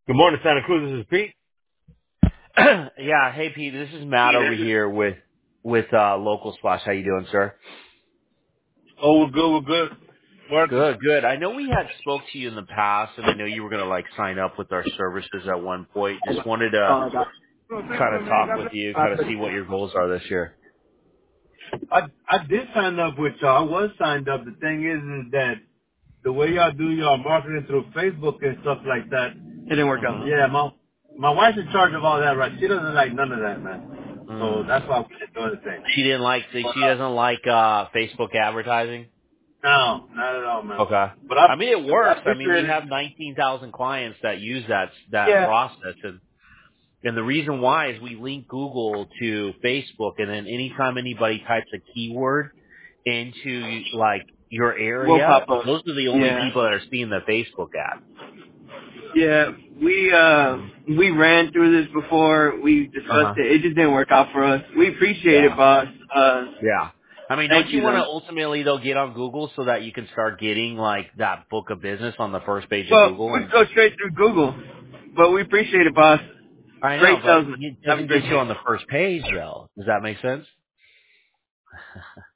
Good morning, Santa Cruz. This is Pete. Yeah, hey Pete, this is Matt over here with Local Splash. How you doing, sir? Oh, we're good. We're good. Working. Good, good. I know we had spoke to you in the past, and I know you were gonna like sign up with our services at one point. Just wanted to God. kind of talk with you, kind of see what your goals are this year. I did sign up with y'all. I was signed up. The thing is that the way y'all do your marketing through Facebook and stuff like that. It didn't work out. Yeah, my wife's in charge of all that, right? She doesn't like none of that, man. So that's why we didn't do anything. She doesn't like Facebook advertising. No, not at all, man. Okay. But I I mean, it I works. I mean, we appreciate it. have 19,000 clients that use that Yeah. process, and the reason why is we link Google to Facebook, and then anytime anybody types a keyword into like your We'll area, pop up. those are the only Yeah. people that are seeing the Facebook ad. Yeah. We ran through this before. We Uh huh. discussed it. It just didn't work out for us. We appreciate it, Yeah. boss. Yeah. I mean, don't Thank you you want to though. ultimately though get on Google so that you can start getting like that book of business on the first page of Well, Google? we And go straight through Google, but we appreciate it, boss. I know, Great but salesman. it Have a doesn't get great you day. on the first page though. Does that make sense?